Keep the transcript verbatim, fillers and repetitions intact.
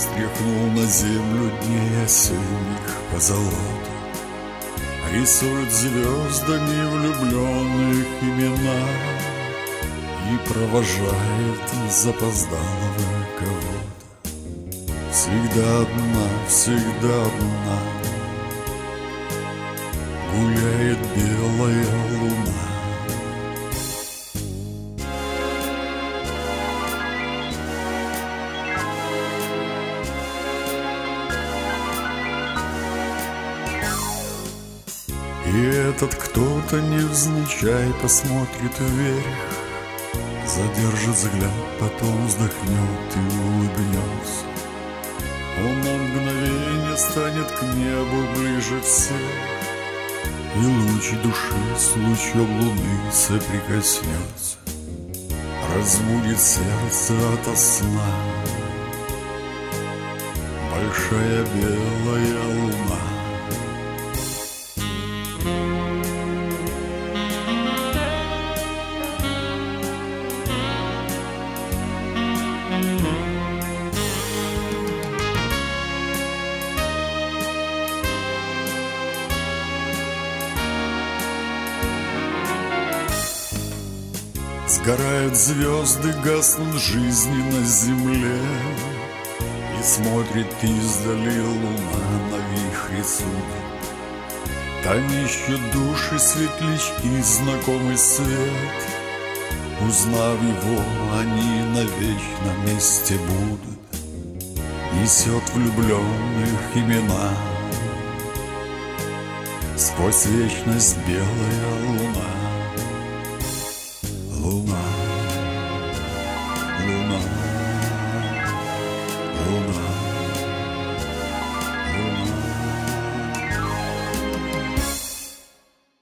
Стряхнул на землю дней осенних позолоту, рисуют звездами влюбленных имена и провожает запоздалого кого-то. Всегда одна, всегда одна гуляет белая луна. И этот кто-то невзначай посмотрит вверх, задержит взгляд, потом вздохнет и улыбнется. Он на мгновение станет к небу ближе всех, и луч души с лучом луны соприкоснется, разбудит сердце ото сна большая белая луна. Сгорают звезды, гаснут жизни на земле, и смотрит издали луна на вихре судеб. Там ищут души светлячки знакомый свет. Узнав его, они навечно вместе будут. Несет влюбленных имена сквозь вечность белая луна. Луна.